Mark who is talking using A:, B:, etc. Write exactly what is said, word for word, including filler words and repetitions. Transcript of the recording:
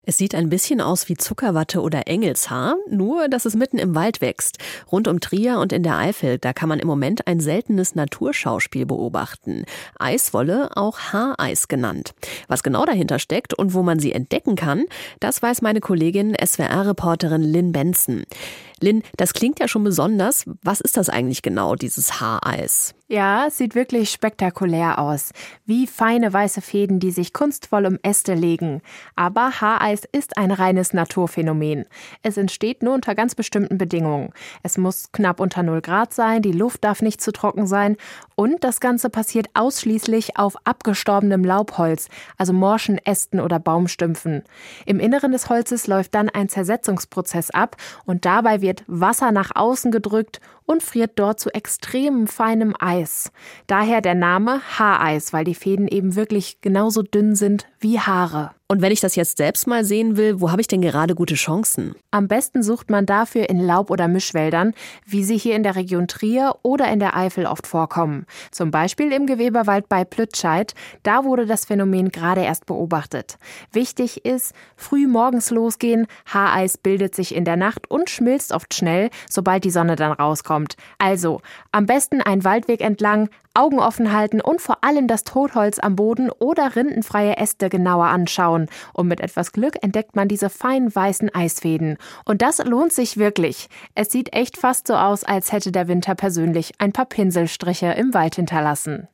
A: Es sieht ein bisschen aus wie Zuckerwatte oder Engelshaar, nur dass es mitten im Wald wächst. Rund um Trier und in der Eifel, da kann man im Moment ein seltenes Naturschauspiel beobachten. Eiswolle, auch Haareis genannt. Was genau dahinter steckt und wo man sie entdecken kann, das weiß meine Kollegin S W R-Reporterin Lynn Benson. Lynn, das klingt ja schon besonders. Was ist das eigentlich genau, dieses Haareis?
B: Ja, es sieht wirklich spektakulär aus. Wie feine weiße Fäden, die sich kunstvoll um Äste legen. Aber Haareis ist ein reines Naturphänomen. Es entsteht nur unter ganz bestimmten Bedingungen. Es muss knapp unter null Grad sein, die Luft darf nicht zu trocken sein und das Ganze passiert ausschließlich auf abgestorbenem Laubholz, also morschen Ästen oder Baumstümpfen. Im Inneren des Holzes läuft dann ein Zersetzungsprozess ab und dabei wird Wasser nach außen gedrückt und friert dort zu extrem feinem Eis. Daher der Name Haareis, weil die Fäden eben wirklich genauso dünn sind wie Haare.
A: Und wenn ich das jetzt selbst mal sehen will, wo habe ich denn gerade gute Chancen?
B: Am besten sucht man dafür in Laub- oder Mischwäldern, wie sie hier in der Region Trier oder in der Eifel oft vorkommen. Zum Beispiel im Geweberwald bei Plütscheid. Da wurde das Phänomen gerade erst beobachtet. Wichtig ist, früh morgens losgehen. Haareis bildet sich in der Nacht und schmilzt oft schnell, sobald die Sonne dann rauskommt. Also, am besten einen Waldweg entlang, Augen offen halten und vor allem das Totholz am Boden oder rindenfreie Äste genauer anschauen. Und mit etwas Glück entdeckt man diese feinen weißen Eisfäden. Und das lohnt sich wirklich. Es sieht echt fast so aus, als hätte der Winter persönlich ein paar Pinselstriche im Wald hinterlassen.